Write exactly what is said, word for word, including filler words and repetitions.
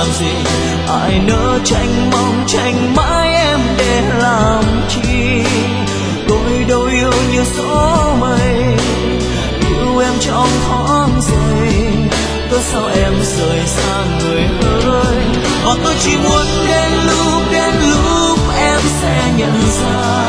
làm gì, ai nỡ tranh mong tranh mãi em để làm chi. Tôi đâu yêu như gió mây, yêu em trong thoáng giây, cớ sao em rời xa người ơi. Và tôi chỉ muốn đến lúc đến lúc em sẽ nhận ra